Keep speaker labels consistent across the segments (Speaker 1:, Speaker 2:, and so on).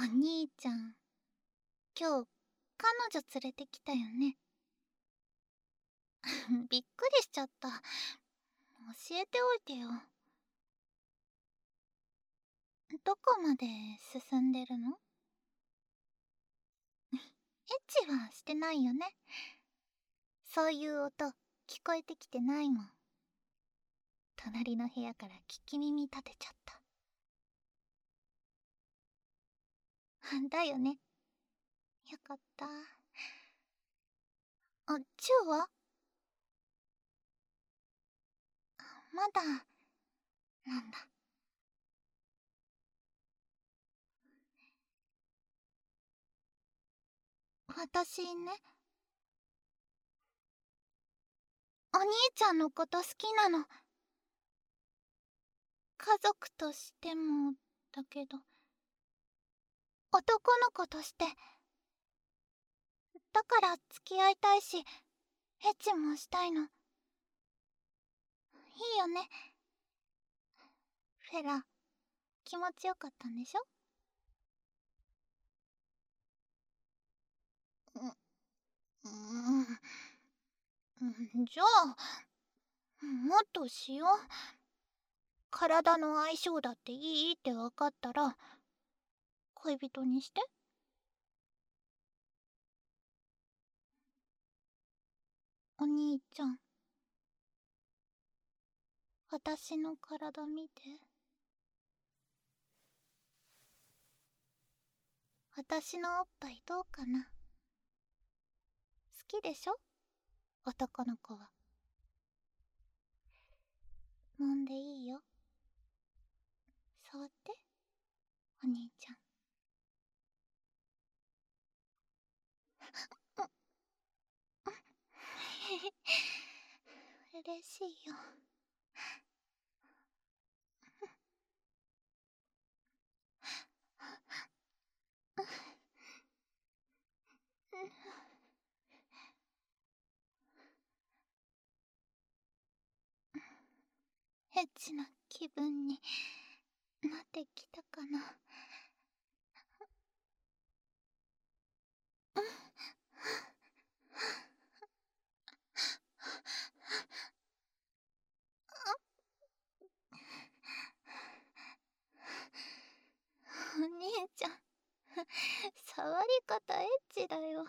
Speaker 1: 兄ちゃん、今日彼女連れてきたよね。びっくりしちゃった。教えておいてよ。どこまで進んでるの？エッチはしてないよね。そういう音聞こえてきてないもん。隣の部屋から聞き耳立てちゃった。だよね。よかった。チューはまだなんだ。私ね、お兄ちゃんのこと好きなの。家族としてもだけど、男の子として。だから付き合いたいし、エッチもしたいの。いいよね。フェラ、気持ちよかったんでしょ？じゃあ、もっとしよう。体の相性だっていいって分かったら、恋人にして。お兄ちゃん、私の体見て。私のおっぱいどうかな？好きでしょ？男の子は。揉んでいいよ。触って、お兄ちゃん。嬉しいよ。エッチな気分になってきたかな。お兄ちゃん、触り方エッチだよ。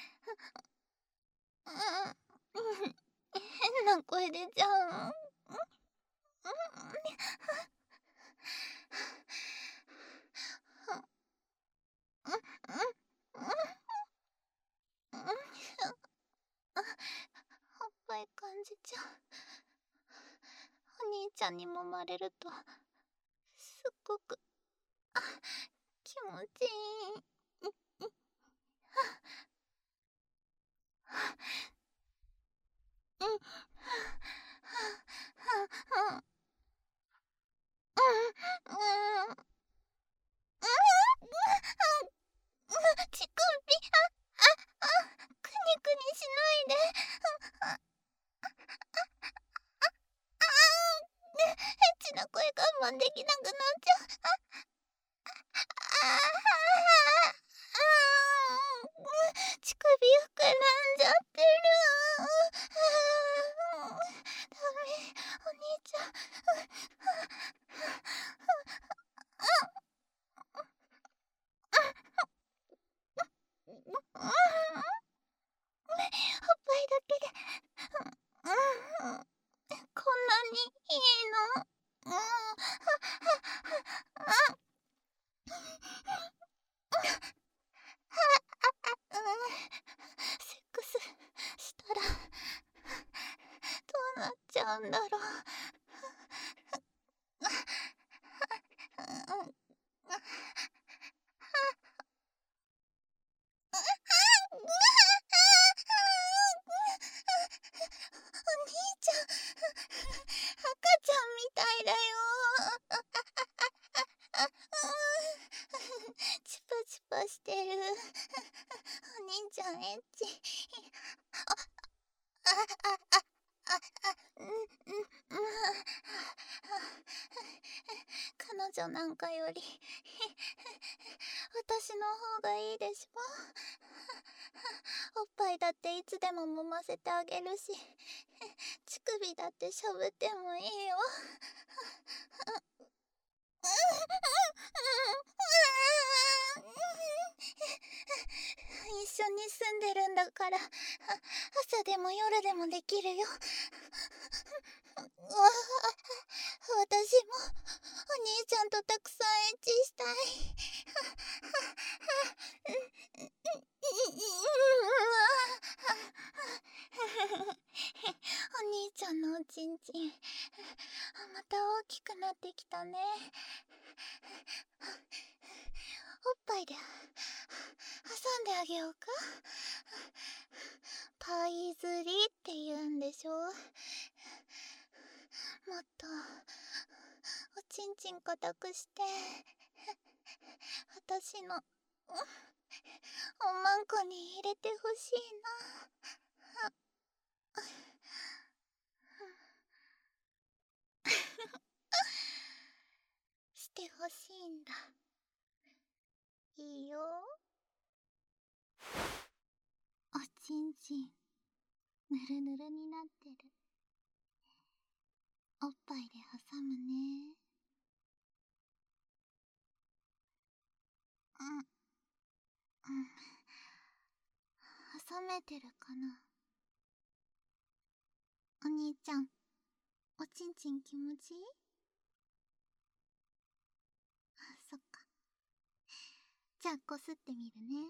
Speaker 1: 変な声出ちゃう。おっぱい感じちゃう。お兄ちゃんに揉まれるとすっごく気持ちいい。乳首、くにくにしないで。エッチな声我慢できなくなっちゃう。乳首膨らんじゃってる。ダメ、お兄ちゃん。おっぱいだけでこんなにいいの？セックスしたらどうなっちゃうんだろう。お兄ちゃん、赤ちゃんみたいだよ。チパチパしてる。お兄ちゃんエッチ。彼女なんかより私の方がいいでしょ。おっぱいだっていつでも揉ませてあげるし、乳首だってしゃぶってもいいよ。一緒に住んでるんだから、朝でも夜でもできるよ。私もお兄ちゃんとたくさんエッチしたい。お兄ちゃんのおちんちん、また大きくなってきたね。おっぱいで挟んであげようか。パイズリって言うんでしょ。もっとおちんちん固くして私のおまんこに入れてほしいな。してほしいんだ。いいよ。おちんちんぬるぬるになってる。おっぱいで挟むね。うん、挟めてるかな。お兄ちゃん、おちんちん気持ちいい？そっか。じゃあこすってみるね。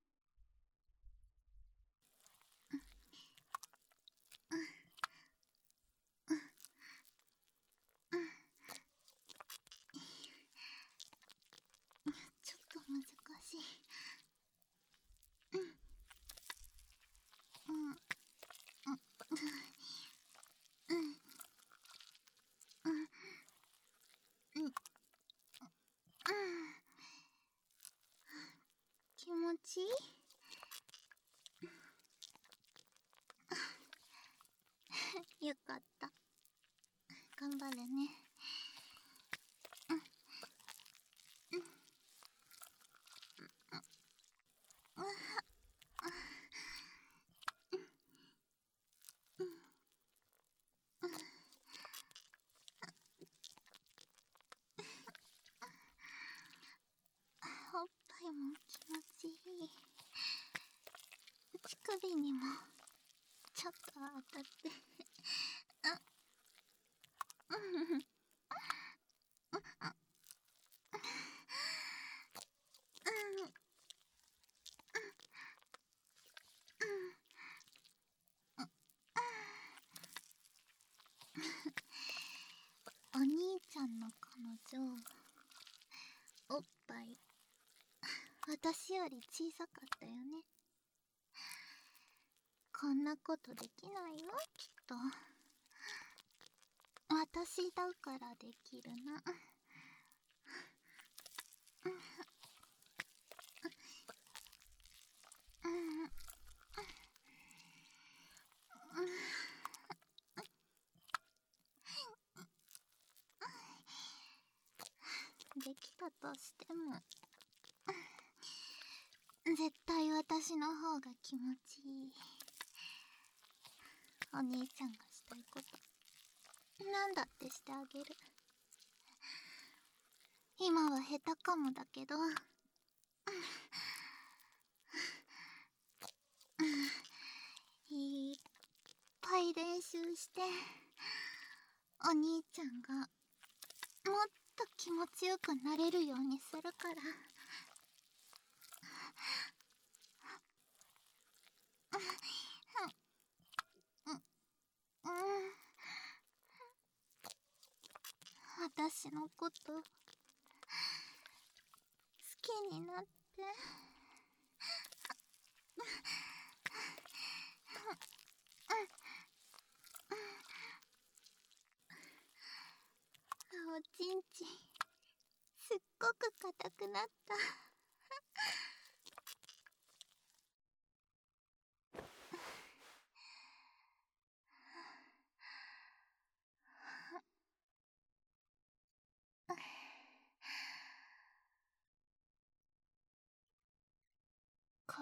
Speaker 1: ちょっと難しい。気持ちいい？よかった。頑張るね。おっぱいも気持ちいい。乳首にもちょっと当たってお兄ちゃんの彼女、おっぱい私より小さかったよね。こんなことできないよ、きっと。私だからできるな。できたとしても絶対私の方が気持ちいい。お兄ちゃんがしたいことなんだってしてあげる。今は下手かもだけど、いっぱい練習してお兄ちゃんがもっと気持ちよくなれるようにするから。私のこと好きになって。おちんちんすっごく硬くなった。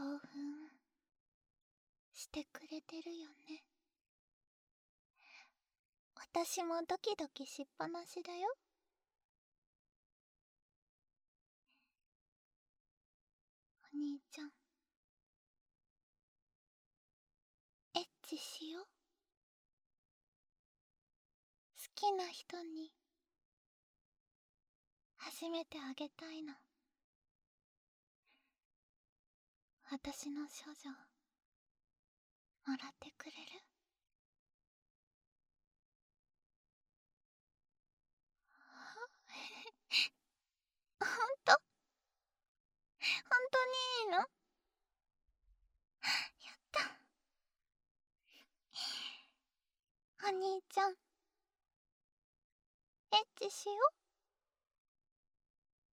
Speaker 1: 興奮してくれてるよね。私もドキドキしっぱなしだよ。お兄ちゃん、エッチしよう。好きな人に初めてあげたいの。私の少女もらってくれる？ほんと？ほんとにいいの？やった。お兄ちゃん、エッチしよう。